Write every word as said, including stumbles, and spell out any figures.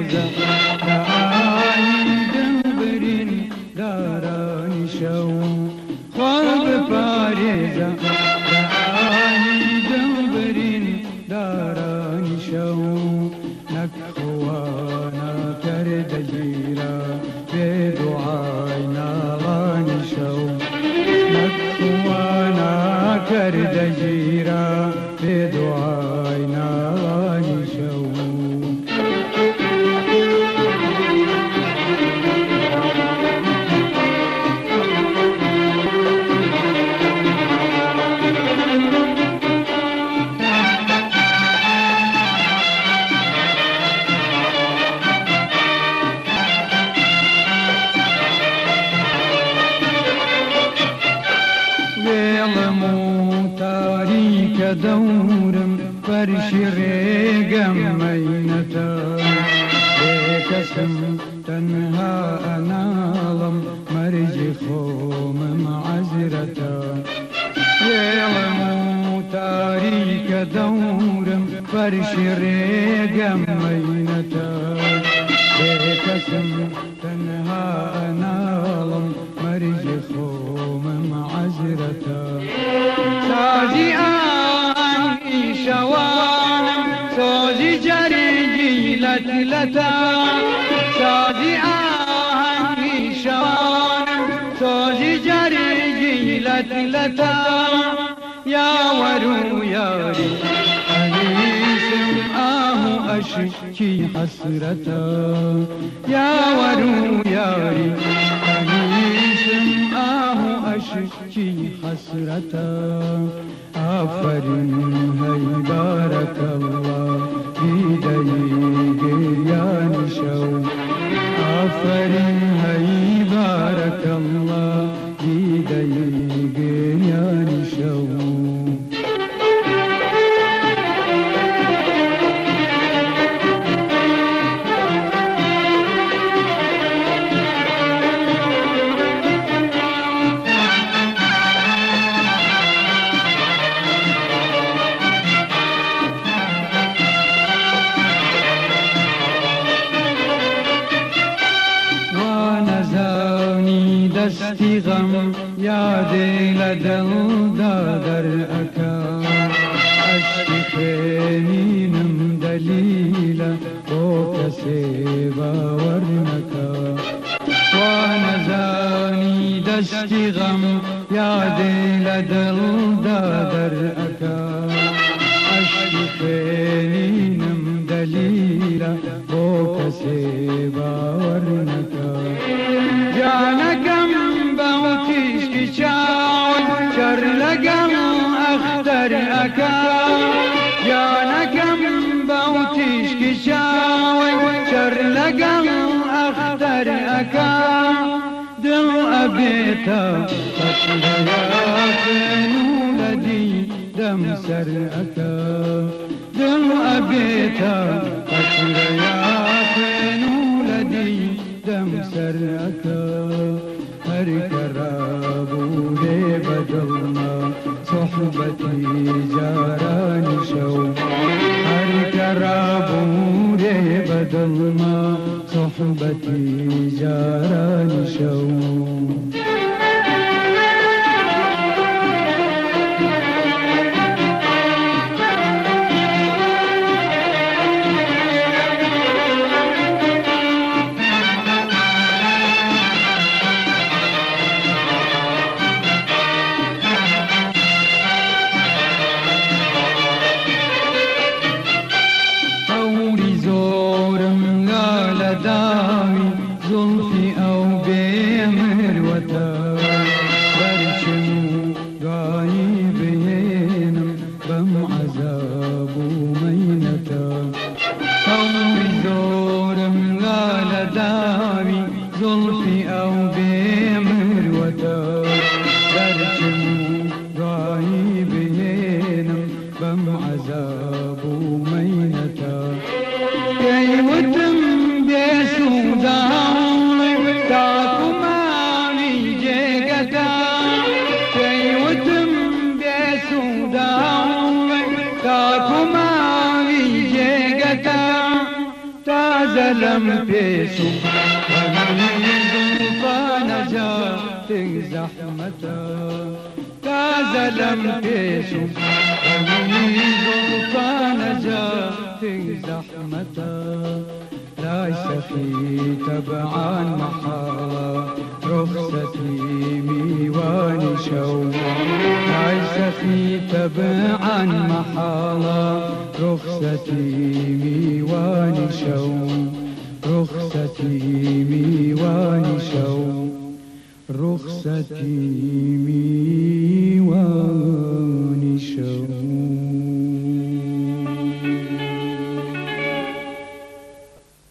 پارێزە لە ئاوی دڵبرین دارانی شەو خوا بپارێزە لە ئاوی دڵبرین دارانی شەو نەک خوا ناکەردە گیرە بێ دوعای ناڵانی شەو نەک خوا ناکەردە گیرە بێ دوعای ناڵانی شەو دورم فرشی ڕێگەم مەینەتە بێکەسم تەنها ئەناڵم مەرجی خۆمم عەزرەتە وێڵم و تاریکە دەورم فەرشی ڕێگەم مەینەتە بێکەسم تەنها ئەناڵم مەرجی خۆمم عەزرەتە سازی شوانم سازی جرگی لتلتا سازی آهنگی شوانم سازی جرگی لتلتا یا ورو یاری انیسم آهو اشکی حسرتا یا ورو یاری انیسم آهو اشکی حسرتا آفرین هی بارک الله دیدی گریان شو آفرین هی بارک الله دیدی گریان شو دستی غم یادی لدل دادر اکا اشکی خینینم دلیلا او کسی باور نکا وانزانی دستی غم یادی لدل دادر اکا اشکی خینینم دلیلا او کسی باور نکا جانکم بوتیش کی چاون چر لگم اختر اکا جانکم بوتیش کی چاون چر لگم اختر اکا دل ابیتا فتلیاتنو لدی دم سر اکا دل ابیتا فتلیاتنو لدی دم سر اکا هر کرابوله بدلنا صحبتی جاران شو هر کرابوله بدلنا صحبتی جاران شو داوی زلفی او بیمر وتا برچمو گایی بینم بم عذاب و مینتا قوی زورم لال داوی زلفی او بیمر وتا برچمو گایی بینم بم عذاب و مینتا کیوتم بیسو زلم بيسو فنجا زحمتا زلم بيسو فنجا زحمتا ليس في تبعا محالة رخصتي ميواني شوم ليس في تبعا محالة رخصتي ميواني شوم رخصتي ميواني شوم رخصتي ميواني